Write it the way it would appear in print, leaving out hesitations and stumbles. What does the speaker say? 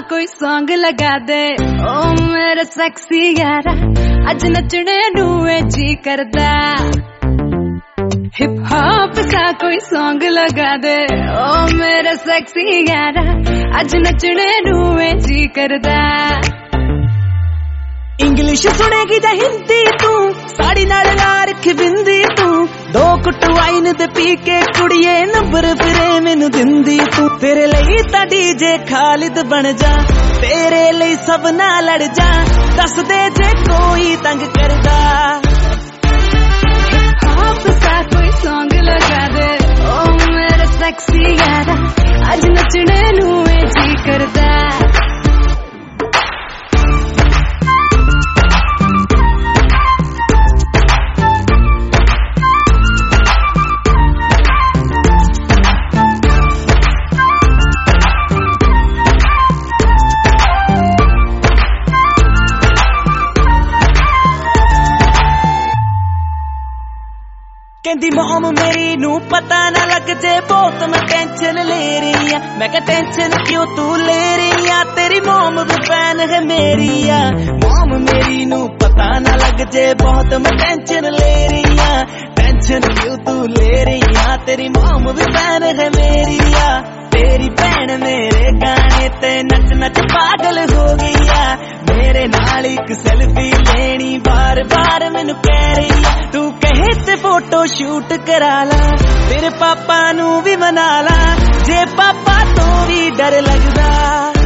कोई सॉन्ग लगा दे ओ मेरा सेक्सी यारा, अज नचने नूए जी करदा। हिप हॉप सा कोई सॉन्ग लगा दे ओ मेरा सेक्सी यारा, अज नचने नूए जी करदा। इंग्लिश सुनेगी जा हिंदी तू, साड़ी नाल ला रखी बिंदी तू, दो कुट वाइन दे पी के कुड़िए नंबर फिरे मैनू दिंदी तू। तेरे लिए तां डीजे खालिद बन जा, तेरे लिए सब ना लड़ जा, दस दे जे कोई तंग करदा। हॉप सा कोई सॉन्ग लगा दे ओ मेरा सेक्सी यारा, अज नचने नूए जी करदा। कहंदी मॉम मेरी नू पता ना लग जे बहुत मैं टेंशन ले रही आ। मैं कहा टेंशन क्यों तू ले रही आ, तेरी मॉम भी फैन है मेरी आ। मॉम मेरी नू पता ना लग जे बहुत मैं टेंशन ले रही आ। टेंशन क्यों तू ले रही आ, तेरी मॉम भी फैन है मेरी आ। तेरी भैन मेरे गाने ते नच नच पागल हो गई आ। मेरे नाल एक सेल्फी लेनी बार बार मैनू कह रही आ। तू कहे ते फोटो शूट करा ला, तेरे पापा नू भी मना ला, जे पापा तो भी डर लगदा।